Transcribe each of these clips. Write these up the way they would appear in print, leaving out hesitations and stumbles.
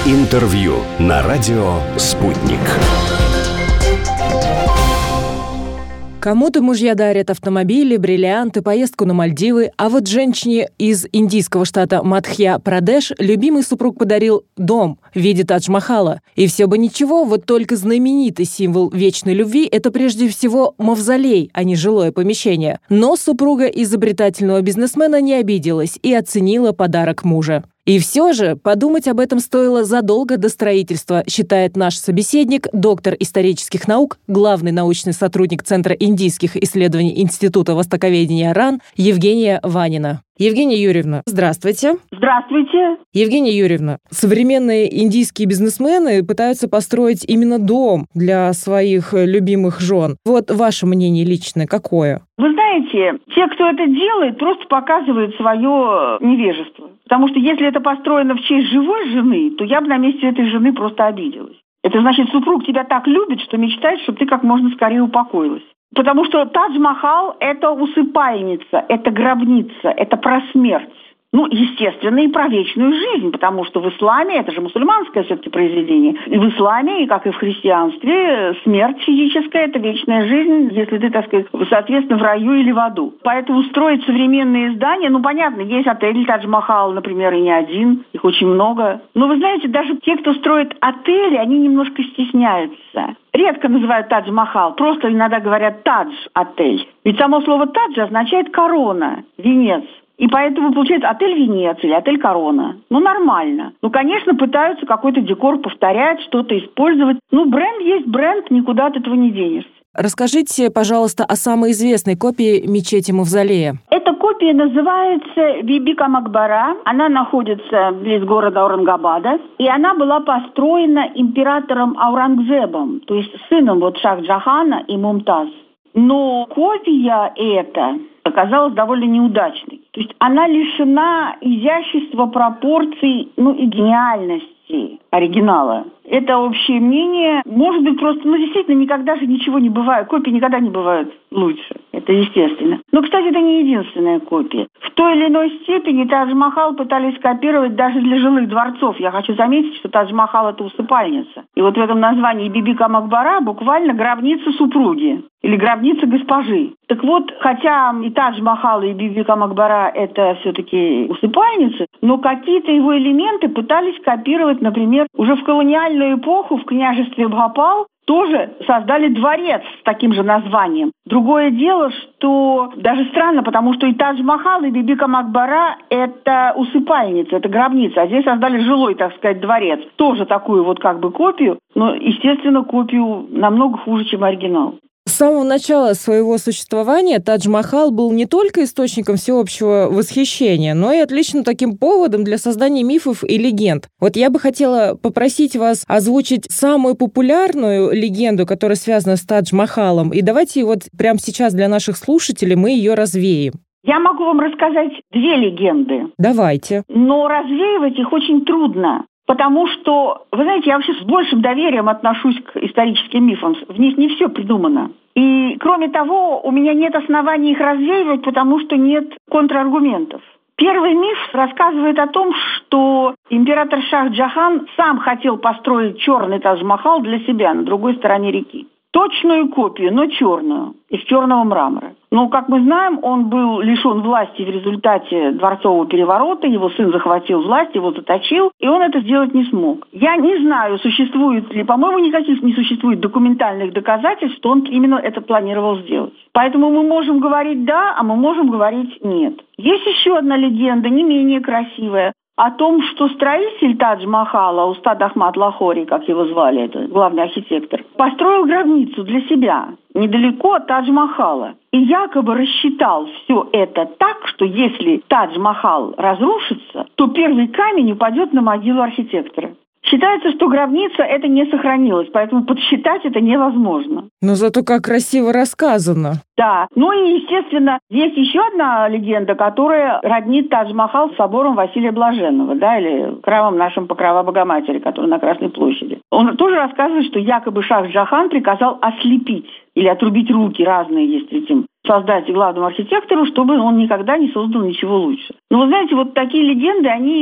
Интервью на радио «Спутник». Кому-то мужья дарят автомобили, бриллианты, поездку на Мальдивы, а вот женщине из индийского штата Мадхья-Прадеш любимый супруг подарил дом в виде Тадж-Махала. И все бы ничего, вот только знаменитый символ вечной любви – это прежде всего мавзолей, а не жилое помещение. Но супруга изобретательного бизнесмена не обиделась и оценила подарок мужа. И все же подумать об этом стоило задолго до строительства, считает наш собеседник, доктор исторических наук, главный научный сотрудник Центра индийских исследований Института востоковедения РАН Евгения Ванина. Евгения Юрьевна, здравствуйте. Здравствуйте. Евгения Юрьевна, современные индийские бизнесмены пытаются построить именно дом для своих любимых жен. Вот ваше мнение личное какое? Вы знаете, те, кто это делает, просто показывают свое невежество. Потому что если это построено в честь живой жены, то я бы на месте этой жены просто обиделась. Это значит, супруг тебя так любит, что мечтает, чтобы ты как можно скорее упокоилась. Потому что Тадж-Махал – это усыпальница, это гробница, это про смерть. Ну, естественно, и про вечную жизнь, потому что в исламе, это же мусульманское все-таки произведение, и в исламе, и как и в христианстве, смерть физическая – это вечная жизнь, если ты, так сказать, соответственно, в раю или в аду. Поэтому строить современные здания, ну, понятно, есть отель Тадж-Махал, например, и не один, их очень много. Но вы знаете, даже те, кто строит отели, они немножко стесняются. Редко называют Тадж-Махал, просто иногда говорят Тадж-отель. Ведь само слово «тадж» означает «корона», «венец». И поэтому получается отель «Венец» или отель «Корона». Ну, нормально. Ну, конечно, пытаются какой-то декор повторять, что-то использовать. Ну, бренд есть бренд, никуда от этого не денешься. Расскажите, пожалуйста, о самой известной копии мечети Мавзолея. Эта копия называется Биби-ка-Макбара. Она находится близ города Аурангабада. И она была построена императором Аурангзебом, то есть сыном вот Шах-Джахана и Мумтаз. Но копия эта оказалась довольно неудачной. То есть она лишена изящества, пропорций, ну и гениальности оригинала. Это общее мнение. Может быть, просто, действительно, никогда же ничего не бывает. Копии никогда не бывают лучше. Это естественно. Но, кстати, это не единственная копия. В той или иной степени Тадж-Махал пытались скопировать даже для жилых дворцов. Я хочу заметить, что Тадж-Махал – это усыпальница. И вот в этом названии Биби-ка-Макбара буквально гробница супруги или гробница госпожи. Так вот, хотя и Тадж-Махал, и Биби-ка-Макбара – это все-таки усыпальницы, но какие-то его элементы пытались копировать, например, уже в колониальную эпоху в княжестве Бхопал тоже создали дворец с таким же названием. Другое дело, что даже странно, потому что и Тадж-Махал, и Биби-ка-Макбара – это усыпальница, это гробница. А здесь создали жилой, так сказать, дворец. Тоже такую вот как бы копию, но, естественно, копию намного хуже, чем оригинал. С самого начала своего существования Тадж-Махал был не только источником всеобщего восхищения, но и отличным таким поводом для создания мифов и легенд. Вот я бы хотела попросить вас озвучить самую популярную легенду, которая связана с Тадж-Махалом, и давайте вот прямо сейчас для наших слушателей мы ее развеем. Я могу вам рассказать две легенды. Давайте. Но развеивать их очень трудно. Потому что, вы знаете, я вообще с большим доверием отношусь к историческим мифам. В них не все придумано. И, кроме того, у меня нет оснований их развеивать, потому что нет контраргументов. Первый миф рассказывает о том, что император Шах-Джахан сам хотел построить черный Тадж-Махал для себя на другой стороне реки. Точную копию, но черную, из черного мрамора. Но, как мы знаем, он был лишен власти в результате дворцового переворота, его сын захватил власть, его заточил, и он это сделать не смог. Я не знаю, существует ли, по-моему, никаких не существует документальных доказательств, что он именно это планировал сделать. Поэтому мы можем говорить «да», а мы можем говорить «нет». Есть еще одна легенда, не менее красивая, о том, что строитель Тадж-Махала, Устад Ахмад Лахори, как его звали, это главный архитектор, построил гробницу для себя недалеко от Тадж-Махала. И якобы рассчитал все это так, что если Тадж-Махал разрушится, то первый камень упадет на могилу архитектора. Считается, что гробница это не сохранилась, поэтому подсчитать это невозможно. Но зато как красиво рассказано. Да. Ну и, естественно, есть еще одна легенда, которая роднит Тадж-Махал с собором Василия Блаженного, да, или храмом нашим Покрова Богоматери, который на Красной площади. Он тоже рассказывает, что якобы Шах-Джахан приказал ослепить или отрубить руки, разные есть этим создать главному архитектору, чтобы он никогда не создал ничего лучше. Но вы знаете, вот такие легенды, они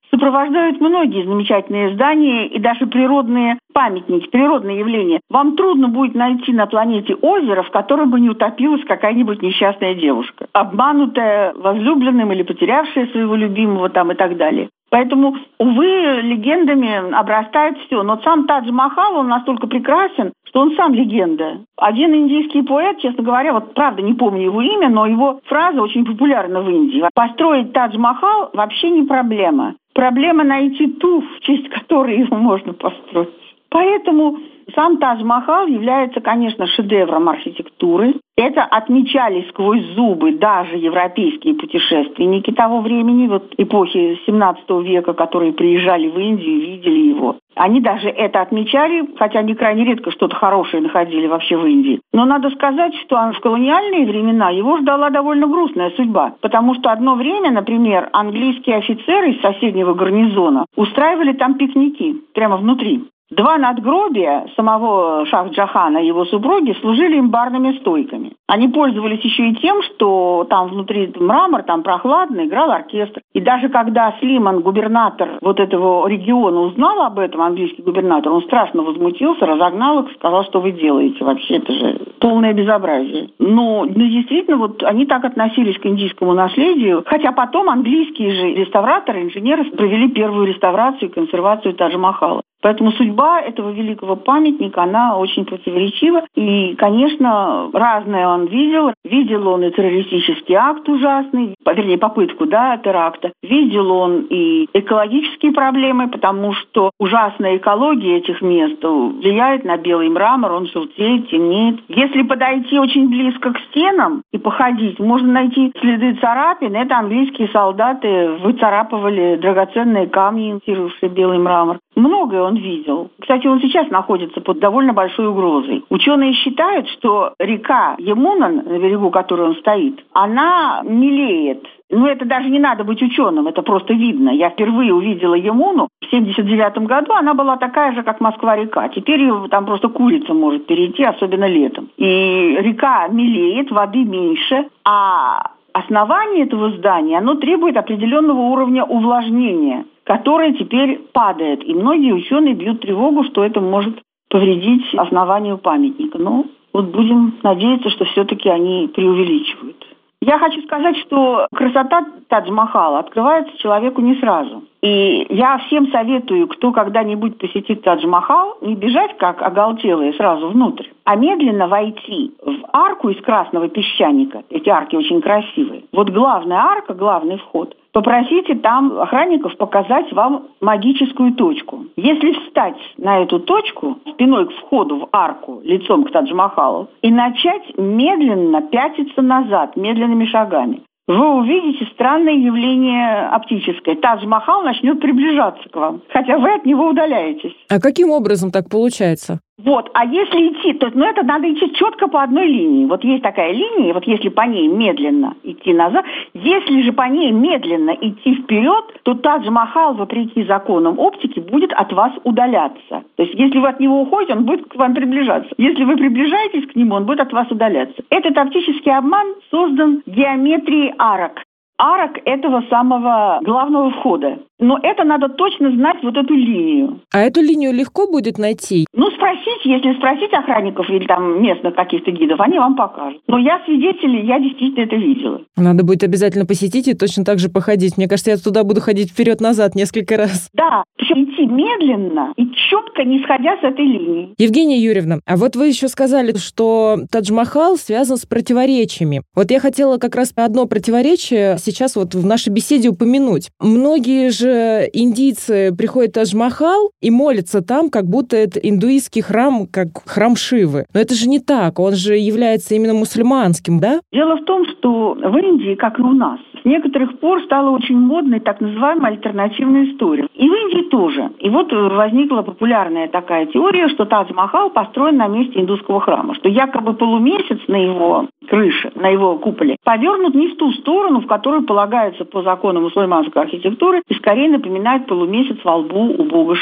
сопровождают многие замечательные здания и даже природные памятники, природные явления. Вам трудно будет найти на планете озеро, в котором бы не утопилась какая-нибудь несчастная девушка, обманутая возлюбленным или потерявшая своего любимого там и так далее. Поэтому, увы, легендами обрастает все. Но сам Тадж-Махал, он настолько прекрасен, что он сам легенда. Один индийский поэт, честно говоря, вот правда не помню его имя, но его фраза очень популярна в Индии. Построить Тадж-Махал вообще не проблема. Проблема найти ту, в честь которой его можно построить. Поэтому сам Тадж-Махал является, конечно, шедевром архитектуры. Это отмечали сквозь зубы даже европейские путешественники того времени, вот эпохи 17 века, которые приезжали в Индию, видели его. Они даже это отмечали, хотя они крайне редко что-то хорошее находили вообще в Индии. Но надо сказать, что в колониальные времена его ждала довольно грустная судьба, потому что одно время, например, английские офицеры из соседнего гарнизона устраивали там пикники прямо внутри. 2 надгробия самого Шах-Джахана и его супруги служили им барными стойками. Они пользовались еще и тем, что там внутри мрамор, там прохладно, играл оркестр. И даже когда Слиман, губернатор вот этого региона, узнал об этом, английский губернатор, он страшно возмутился, разогнал их, сказал, что вы делаете вообще, это же полное безобразие. Но действительно, вот они так относились к индийскому наследию, хотя потом английские же реставраторы, инженеры провели первую реставрацию и консервацию Тадж-Махала. Поэтому судьба этого великого памятника, она очень противоречива. И, конечно, разное он видел. Видел он и террористический акт ужасный, вернее, попытку, теракта. Видел он и экологические проблемы, потому что ужасная экология этих мест влияет на белый мрамор, он желтеет, темнеет. Если подойти очень близко к стенам и походить, можно найти следы царапин. Это английские солдаты выцарапывали драгоценные камни, имитировавшие белый мрамор. Многое он видел. Кстати, он сейчас находится под довольно большой угрозой. Ученые считают, что река Ямуна, на берегу которой он стоит, она мелеет. Это даже не надо быть ученым, это просто видно. Я впервые увидела Ямуну в 1979 году, она была такая же, как Москва-река. Теперь там просто курица может перейти, особенно летом. И река мелеет, воды меньше, а основание этого здания, оно требует определенного уровня увлажнения, которое теперь падает. И многие ученые бьют тревогу, что это может повредить основанию памятника. Будем надеяться, что все-таки они преувеличивают. Я хочу сказать, что красота Тадж-Махала открывается человеку не сразу. И я всем советую, кто когда-нибудь посетит Тадж-Махал, не бежать как оголтелые сразу внутрь, а медленно войти в арку из красного песчаника. Эти арки очень красивые. Вот главная арка, главный вход. Попросите там охранников показать вам магическую точку. Если встать на эту точку спиной к входу в арку, лицом к Тадж-Махалу, и начать медленно пятиться назад, медленными шагами, вы увидите странное явление оптическое. Тадж-Махал начнет приближаться к вам, хотя вы от него удаляетесь. А каким образом так получается? А если идти, то это надо идти четко по одной линии. Вот есть такая линия, вот если по ней медленно идти назад, если же по ней медленно идти вперед, то Тадж-Махал, вопреки законам оптики, будет от вас удаляться. То есть если вы от него уходите, он будет к вам приближаться. Если вы приближаетесь к нему, он будет от вас удаляться. Этот оптический обман создан геометрией арок. Арок этого самого главного входа. Но это надо точно знать вот эту линию. А эту линию легко будет найти? Если спросить охранников или там местных каких-то гидов, они вам покажут. Но я свидетель, я действительно это видела. Надо будет обязательно посетить и точно так же походить. Мне кажется, я туда буду ходить вперед-назад несколько раз. Да, причем идти медленно и четко, не сходя с этой линии. Евгения Юрьевна, а вот вы еще сказали, что Тадж-Махал связан с противоречиями. Вот я хотела как раз одно противоречие сейчас в нашей беседе упомянуть. Многие же индийцы приходят в Тадж-Махал и молятся там, как будто это индуистский храм, как храм Шивы. Но это же не так, он же является именно мусульманским, да? Дело в том, что в Индии, как и у нас, с некоторых пор стала очень модной так называемая альтернативная история. И в Индии тоже. И возникла популярная такая теория, что Тадж-Махал построен на месте индусского храма, что якобы полумесяц на его крыше, на его куполе, повернут не в ту сторону, в которую полагается по закону мусульманской архитектуры, и скорее напоминает полумесяц во лбу у бога Шивы.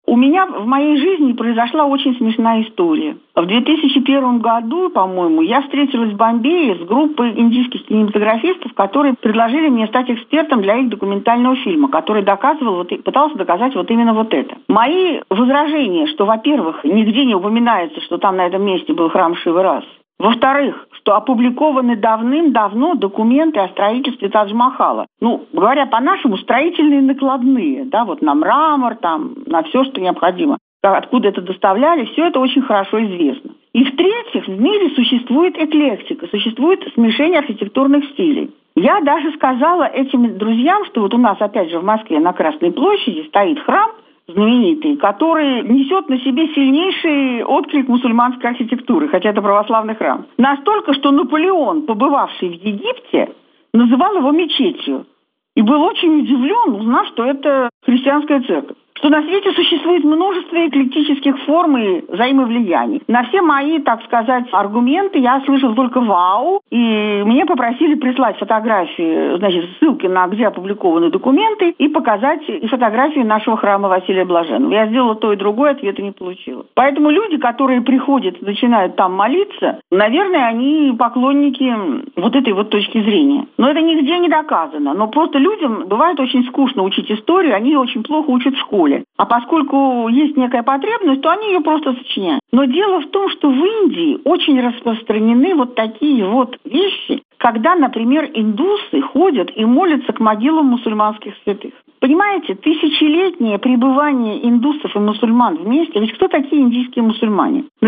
У меня в моей жизни произошла очень смешная история. В 2001 году, по-моему, я встретилась в Бомбее с группой индийских кинематографистов, которые предложили мне стать экспертом для их документального фильма, который пытался доказать вот именно вот это. Мои возражения, что, во-первых, нигде не упоминается, что там на этом месте был храм Шивы, раз. Во-вторых, что опубликованы давным-давно документы о строительстве Тадж-Махала. Говоря по-нашему, строительные накладные, вот на мрамор, там, на все, что необходимо. Откуда это доставляли, все это очень хорошо известно. И в-третьих, в мире существует эклектика, существует смешение архитектурных стилей. Я даже сказала этим друзьям, что вот у нас, опять же, в Москве на Красной площади стоит храм, знаменитый, который несет на себе сильнейший отклик мусульманской архитектуры, хотя это православный храм. Настолько, что Наполеон, побывавший в Египте, называл его мечетью. И был очень удивлен, узнав, что это христианская церковь. Что на свете существует множество эклектических форм и взаимовлияний. На все мои, так сказать, аргументы я слышала только «вау», и мне попросили прислать фотографии, ссылки на где опубликованы документы, и показать и фотографии нашего храма Василия Блаженного. Я сделала то и другое, ответа не получила. Поэтому люди, которые приходят и начинают там молиться, наверное, они поклонники вот этой вот точки зрения. Но это нигде не доказано. Но просто людям бывает очень скучно учить историю, они ее очень плохо учат в школе. А поскольку есть некая потребность, то они ее просто сочиняют. Но дело в том, что в Индии очень распространены вот такие вот вещи, когда, например, индусы ходят и молятся к могилам мусульманских святых. Понимаете, тысячелетнее пребывание индусов и мусульман вместе, ведь кто такие индийские мусульмане? На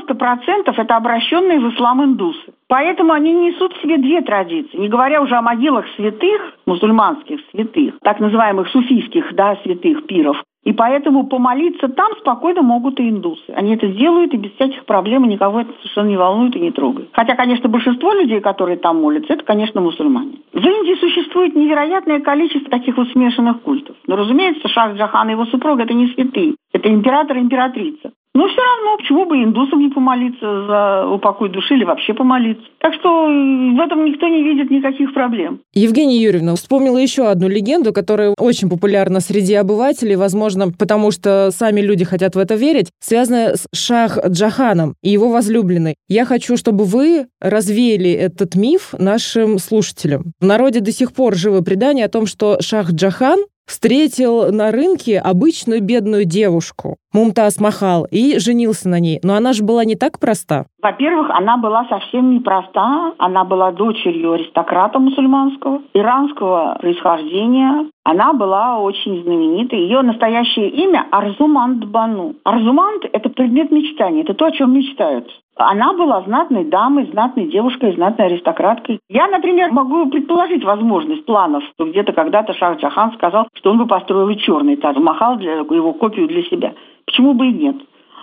90% это обращенные в ислам индусы. Поэтому они несут в себе две традиции, не говоря уже о могилах святых, мусульманских святых, так называемых суфийских, святых пиров. И поэтому помолиться там спокойно могут и индусы. Они это делают, и без всяких проблем, и никого это совершенно не волнует и не трогает. Хотя, конечно, большинство людей, которые там молятся, это, конечно, мусульмане. В Индии существует невероятное количество таких вот смешанных культов. Но, разумеется, Шах-Джахан и его супруга – это не святые. Это император и императрица. Но все равно, почему бы индусам не помолиться за упокой души или вообще помолиться? Так что в этом никто не видит никаких проблем. Евгения Юрьевна, вспомнила еще одну легенду, которая очень популярна среди обывателей, возможно, потому что сами люди хотят в это верить, связанная с Шах-Джаханом и его возлюбленной. Я хочу, чтобы вы развеяли этот миф нашим слушателям. В народе до сих пор живо предание о том, что Шах-Джахан встретил на рынке обычную бедную девушку, Мумтаз Махал, и женился на ней. Но она же была не так проста. Во-первых, она была совсем непроста. Она была дочерью аристократа мусульманского, иранского происхождения. Она была очень знаменитой. Ее настоящее имя Арзуманд Бану. Арзуманд – это предмет мечтания, это то, о чем мечтают. Она была знатной дамой, знатной девушкой, знатной аристократкой. Я, например, могу предположить возможность планов, что где-то когда-то Шах-Джахан сказал, что он бы построил и черный Тадж-Махал, его копию для себя. Почему бы и нет?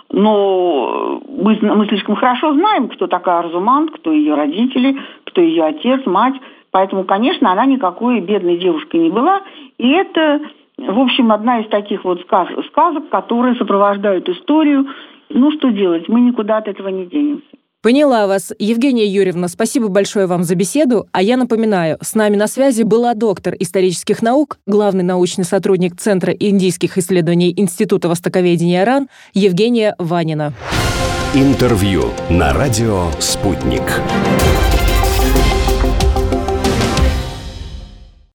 Но мы слишком хорошо знаем, кто такая Арзуманд, кто ее родители, кто ее отец, мать. Поэтому, конечно, она никакой бедной девушкой не была. И это, в общем, одна из таких вот сказок, которые сопровождают историю. Что делать? Мы никуда от этого не денемся. Поняла вас. Евгения Юрьевна, спасибо большое вам за беседу. А я напоминаю, с нами на связи была доктор исторических наук, главный научный сотрудник Центра индийских исследований Института востоковедения РАН Евгения Ванина. Интервью на радио «Спутник».